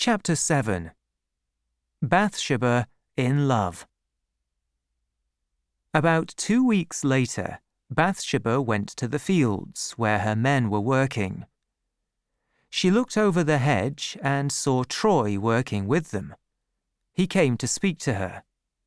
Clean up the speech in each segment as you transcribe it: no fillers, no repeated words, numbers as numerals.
Chapter 7. Bathsheba in Love. About 2 weeks later, Bathsheba went to the fields where her men were working. She looked over the hedge and saw Troy working with them. He came to speak to her.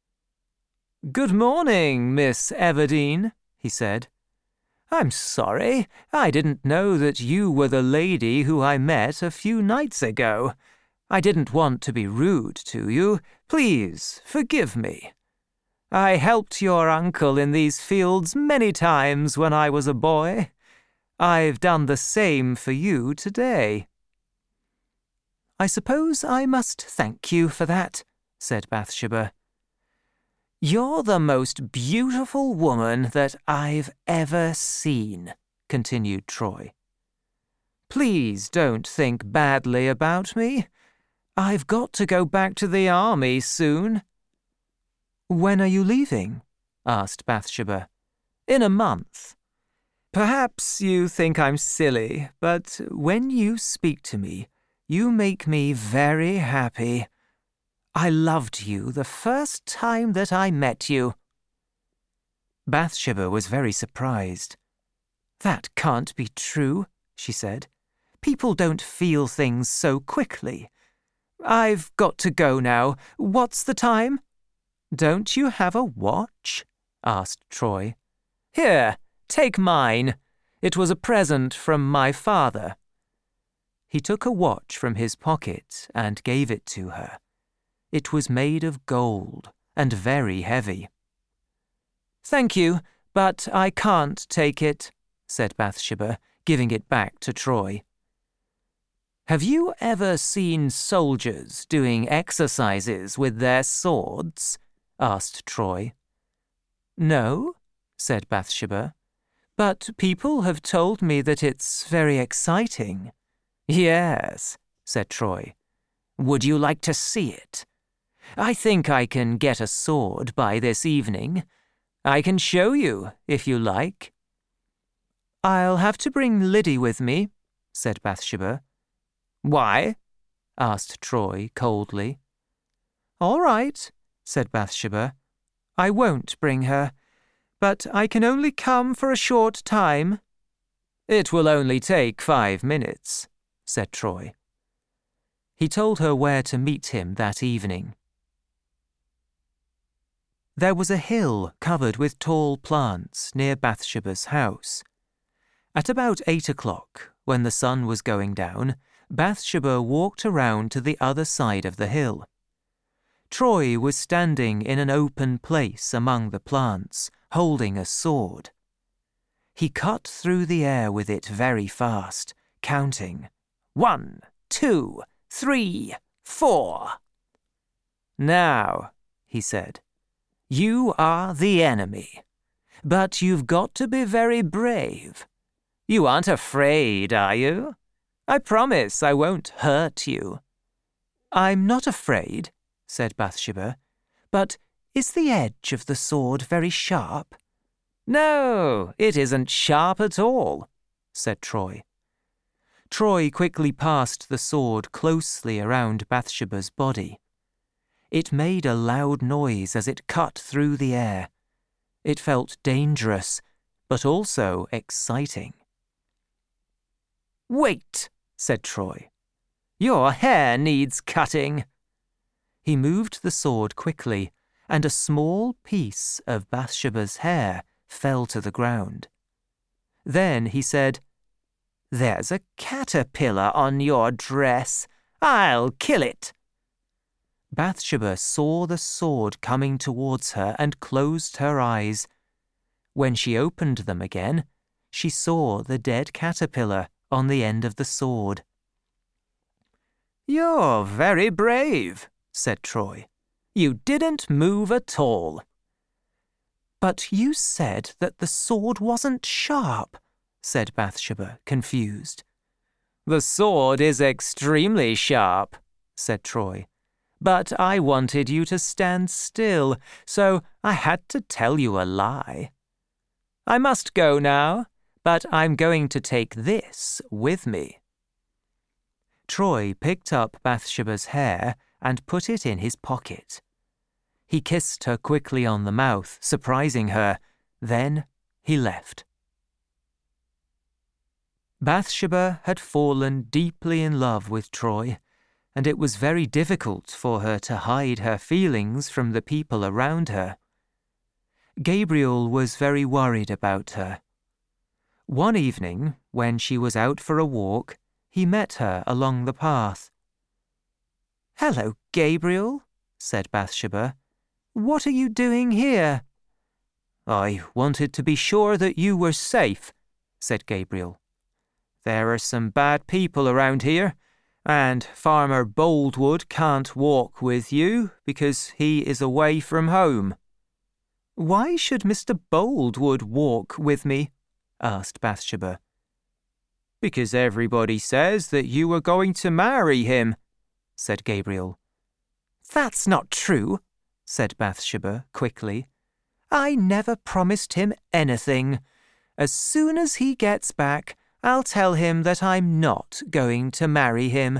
"Good morning, Miss Everdene," he said. "I'm sorry, I didn't know that you were the lady who I met a few nights ago. I didn't want to be rude to you. Please, forgive me. I helped your uncle in these fields many times when I was a boy. I've done the same for you today." "I suppose I must thank you for that," said Bathsheba. "You're the most beautiful woman that I've ever seen," continued Troy. "Please don't think badly about me. I've got to go back to the army soon." "When are you leaving?" asked Bathsheba. "In a month. Perhaps you think I'm silly, but when you speak to me, you make me very happy. I loved you the first time that I met you." Bathsheba was very surprised. "That can't be true," she said. "People don't feel things so quickly. I've got to go now. What's the time?" "Don't you have a watch?" asked Troy. "Here, take mine. It was a present from my father." He took a watch from his pocket and gave it to her. It was made of gold and very heavy. "Thank you, but I can't take it," said Bathsheba, giving it back to Troy. "Have you ever seen soldiers doing exercises with their swords?" asked Troy. "No," said Bathsheba, "but people have told me that it's very exciting." "Yes," said Troy. "Would you like to see it? I think I can get a sword by this evening. I can show you, if you like." "I'll have to bring Liddy with me," said Bathsheba. "Why?" asked Troy coldly. "All right," said Bathsheba. "I won't bring her, but I can only come for a short time." "It will only take 5 minutes," said Troy. He told her where to meet him that evening. There was a hill covered with tall plants near Bathsheba's house. At about 8 o'clock, when the sun was going down, Bathsheba walked around to the other side of the hill. Troy was standing in an open place among the plants, holding a sword. He cut through the air with it very fast, counting 1, 2, 3, 4. "Now," he said, "you are the enemy, but you've got to be very brave. You aren't afraid, are you? I promise I won't hurt you." "I'm not afraid," said Bathsheba, "but is the edge of the sword very sharp?" "No, it isn't sharp at all," said Troy. Troy quickly passed the sword closely around Bathsheba's body. It made a loud noise as it cut through the air. It felt dangerous, but also exciting. "Wait," said Troy. "Your hair needs cutting." He moved the sword quickly, and a small piece of Bathsheba's hair fell to the ground. Then he said, "There's a caterpillar on your dress. I'll kill it." Bathsheba saw the sword coming towards her and closed her eyes. When she opened them again, she saw the dead caterpillar on the end of the sword. "You're very brave," said Troy. "You didn't move at all." "But you said that the sword wasn't sharp," said Bathsheba, confused. "The sword is extremely sharp," said Troy. "But I wanted you to stand still, so I had to tell you a lie. I must go now, but I'm going to take this with me." Troy picked up Bathsheba's hair and put it in his pocket. He kissed her quickly on the mouth, surprising her. Then he left. Bathsheba had fallen deeply in love with Troy, and it was very difficult for her to hide her feelings from the people around her. Gabriel was very worried about her. One evening, when she was out for a walk, he met her along the path. "Hello, Gabriel," said Bathsheba. "What are you doing here?" "I wanted to be sure that you were safe," said Gabriel. "There are some bad people around here, and Farmer Boldwood can't walk with you because he is away from home." "Why should Mr. Boldwood walk with me?" asked Bathsheba. "Because everybody says that you are going to marry him," said Gabriel. "That's not true," said Bathsheba quickly. "I never promised him anything. As soon as he gets back, I'll tell him that I'm not going to marry him."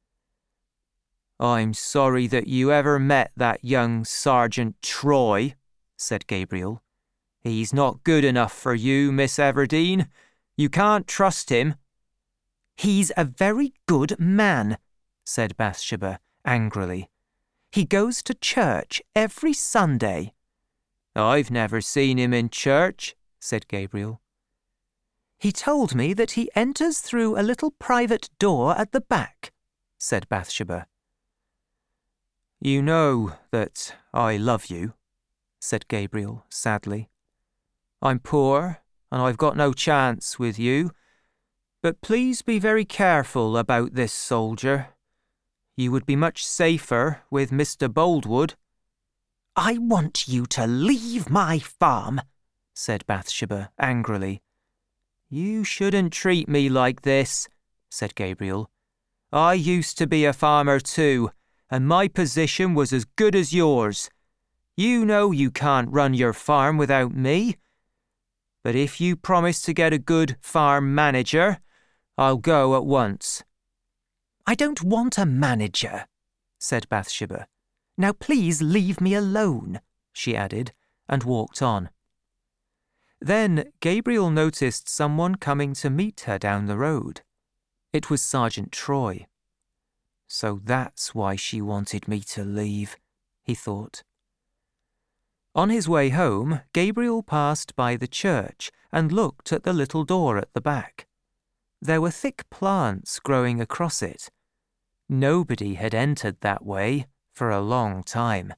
"I'm sorry that you ever met that young Sergeant Troy," said Gabriel. "He's not good enough for you, Miss Everdeen. You can't trust him." "He's a very good man," said Bathsheba angrily. "He goes to church every Sunday." "I've never seen him in church," said Gabriel. "He told me that he enters through a little private door at the back," said Bathsheba. "You know that I love you," said Gabriel sadly. "I'm poor, and I've got no chance with you, but please be very careful about this soldier. You would be much safer with Mr. Boldwood." "I want you to leave my farm," said Bathsheba angrily. "You shouldn't treat me like this," said Gabriel. "I used to be a farmer too, and my position was as good as yours. You know you can't run your farm without me. But if you promise to get a good farm manager, I'll go at once." "I don't want a manager," said Bathsheba. "Now please leave me alone," she added, and walked on. Then Gabriel noticed someone coming to meet her down the road. It was Sergeant Troy. "So that's why she wanted me to leave," he thought. On his way home, Gabriel passed by the church and looked at the little door at the back. There were thick plants growing across it. Nobody had entered that way for a long time.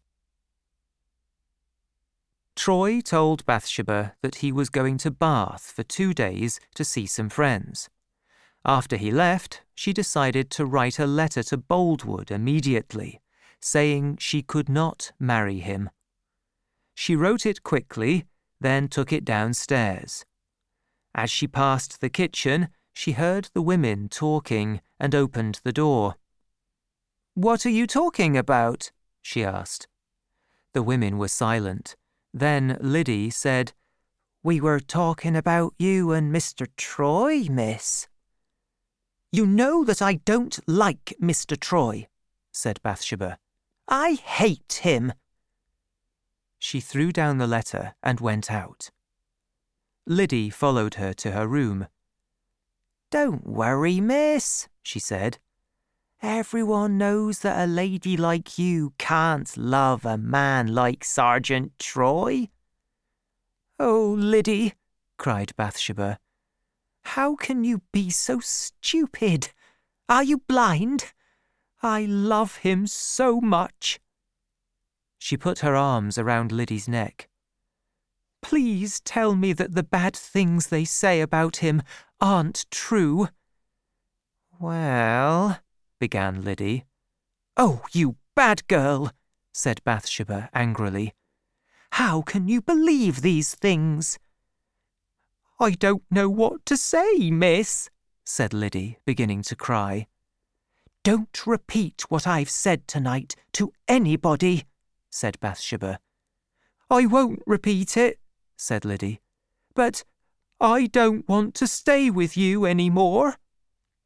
Troy told Bathsheba that he was going to Bath for 2 days to see some friends. After he left, she decided to write a letter to Boldwood immediately, saying she could not marry him. She wrote it quickly, then took it downstairs. As she passed the kitchen, she heard the women talking and opened the door. "What are you talking about?" she asked. The women were silent. Then Liddy said, "We were talking about you and Mr. Troy, miss." "You know that I don't like Mr. Troy," said Bathsheba. "I hate him." She threw down the letter and went out. Liddy followed her to her room. "Don't worry, miss," she said. "Everyone knows that a lady like you can't love a man like Sergeant Troy." "Oh, Liddy," cried Bathsheba, "how can you be so stupid? Are you blind? I love him so much." She put her arms around Liddy's neck. "Please tell me that the bad things they say about him aren't true." "Well," began Liddy. "Oh, you bad girl," said Bathsheba angrily. "How can you believe these things?" "I don't know what to say, miss," said Liddy, beginning to cry. "Don't repeat what I've said tonight to anybody," said Bathsheba. "I won't repeat it," said Liddy. "But I don't want to stay with you any more."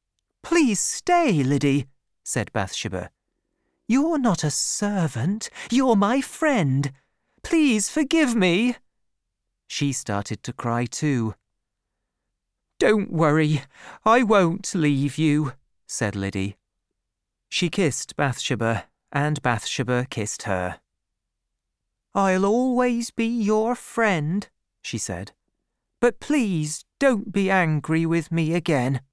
Please stay, Liddy, said Bathsheba. You're not a servant. You're my friend. Please forgive me. She started to cry too. Don't worry, I won't leave you, said Liddy. She kissed Bathsheba, and Bathsheba kissed her. I'll always be your friend, she said. But please don't be angry with me again.